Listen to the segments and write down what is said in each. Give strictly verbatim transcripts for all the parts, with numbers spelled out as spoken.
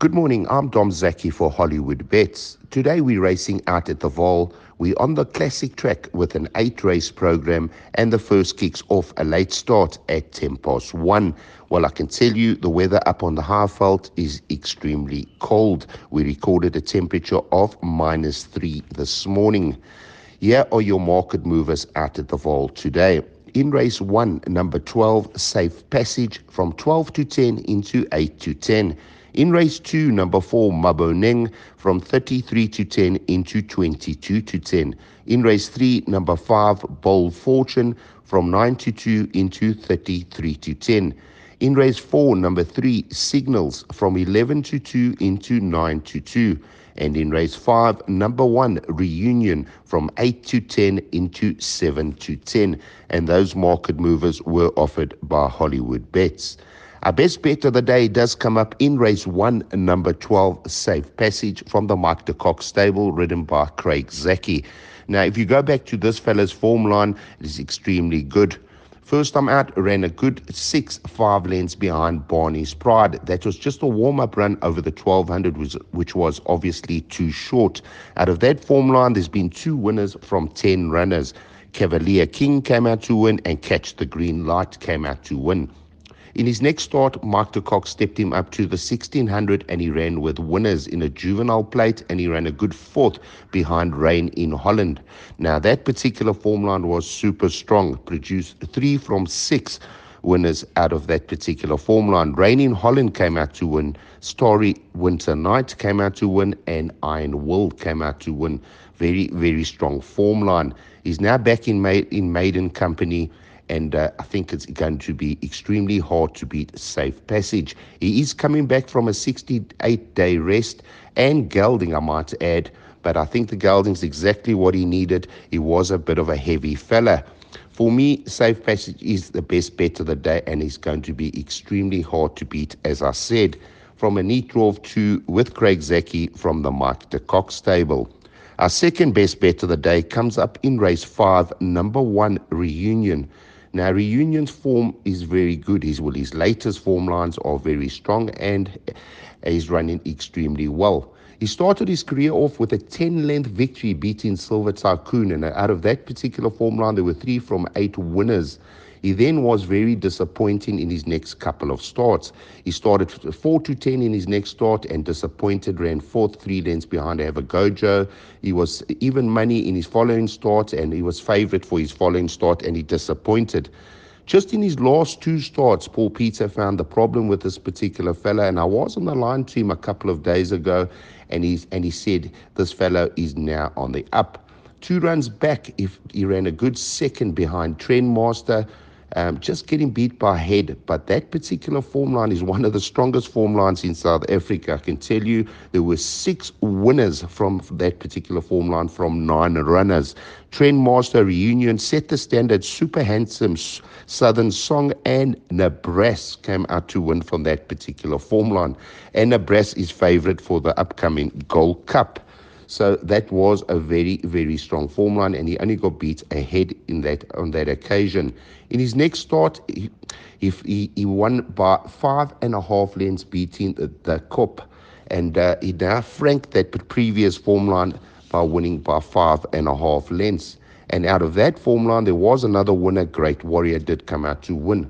Good morning, I'm Dom Zaki for Hollywood Bets. Today we're racing out at the Vaal. We're on the classic track with an eight race program, and the first kicks off a late start at ten past one. Well, I can tell you the weather up on the Highveld is extremely cold. We recorded a temperature of minus three this morning. Here are your market movers out at the Vaal today. In race one, number twelve, Safe Passage, from twelve to ten into eight to ten. In race two, number four, Maboneng, from thirty-three to ten into twenty-two to ten. In race three, number five, Bold Fortune, from nine to two into thirty-three to ten. In race four, number three, Signals, from eleven to two into nine to two. And in race five, number one, Reunion, from eight to ten into seven to ten. And those market movers were offered by Hollywood Bets. Our best bet of the day does come up in race one, number twelve, Safe Passage, from the Mike de Kock stable, ridden by Craig Zaki. Now, if you go back to this fella's form line, it is extremely good. First time out, ran a good six, five lengths behind Barney's Pride. That was just a warm-up run over the twelve hundred, which was obviously too short. Out of that form line, there's been two winners from ten runners. Cavalier King came out to win, and Catch the Green Light came out to win. In his next start, Mike de Kock stepped him up to the sixteen hundred, and he ran with winners in a juvenile plate, and he ran a good fourth behind Rain in Holland. Now, that particular form line was super strong, produced three from six winners out of that particular form line. Rain in Holland came out to win, Starry Winter Night came out to win, and Iron Will came out to win. Very, very strong form line. He's now back in, ma- in maiden company, and uh, I think it's going to be extremely hard to beat Safe Passage. He is coming back from a sixty-eight day rest, and gelding, I might add, but I think the gelding's exactly what he needed. He was a bit of a heavy fella. For me, Safe Passage is the best bet of the day, and he's going to be extremely hard to beat, as I said. From a neat draw of two with Craig Zaki from the Mike de Kock stable. Our second best bet of the day comes up in race five, number one, Reunion. Now, Reunion's form is very good. His, well, his latest form lines are very strong, and he's running extremely well. He started his career off with a ten-length victory beating Silver Tycoon, and out of that particular form line, there were three from eight winners. He then was very disappointing in his next couple of starts. He started four to ten in his next start and disappointed, ran fourth, three lengths behind Have a Gojo. He was even money in his following start, and he was favourite for his following start, and he disappointed. Just in his last two starts, Paul Peter found the problem with this particular fella, and I was on the line to him a couple of days ago, and, he's, and he said this fellow is now on the up. Two runs back, if he ran a good second behind Trendmaster, Um, just getting beat by head. But that particular form line is one of the strongest form lines in South Africa. I can tell you there were six winners from that particular form line from nine runners. Trendmaster, Reunion, Set the Standard, Super Handsome, Southern Song, and Nebraska came out to win from that particular form line. And Nebraska is favourite for the upcoming Gold Cup. So that was a very, very strong form line, and he only got beat ahead in that on that occasion. In his next start, he, he, he won by five and a half lengths, beating the, the Kop, and uh, he now franked that previous form line by winning by five and a half lengths. And out of that form line, there was another winner, Great Warrior, did come out to win.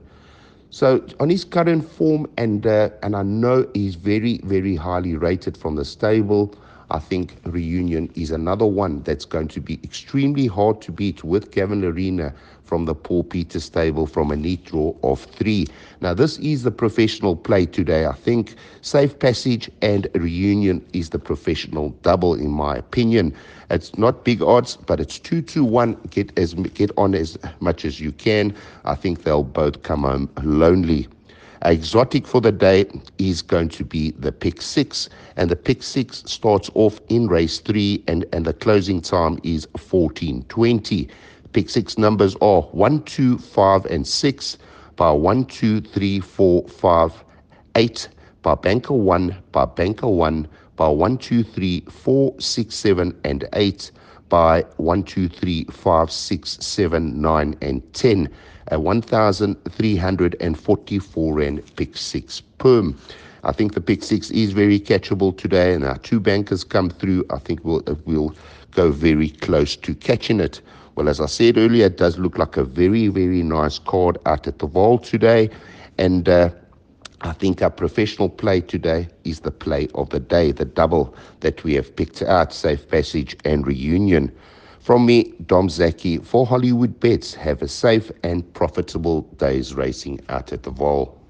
So on his current form, and uh, and I know he's very, very highly rated from the stable, I think Reunion is another one that's going to be extremely hard to beat with Gavin Larena from the Paul Peter stable from a neat draw of three. Now, this is the professional play today. I think Safe Passage and Reunion is the professional double, in my opinion. It's not big odds, but it's two to one. Get as get on as much as you can. I think they'll both come home lonely. Exotic for the day is going to be the pick six, and the pick six starts off in race three, and, and the closing time is fourteen twenty. Pick six numbers are one, two, five, and six, by one, two, three, four, five, eight, by banker one, by banker one, by one, two, three, four, six, seven, and eight, by one, two, three, five, six, seven, nine, and ten. A one thousand three hundred forty-four rand pick six perm. I think the pick six is very catchable today, and our two bankers come through. I think we'll, we'll go very close to catching it. Well, as I said earlier, it does look like a very, very nice card out at the Vaal today. And uh, I think our professional play today is the play of the day, the double that we have picked out, Safe Passage and Reunion. From me, Dom Zaki, for Hollywood Bets. Have a safe and profitable day's racing out at the Vaal.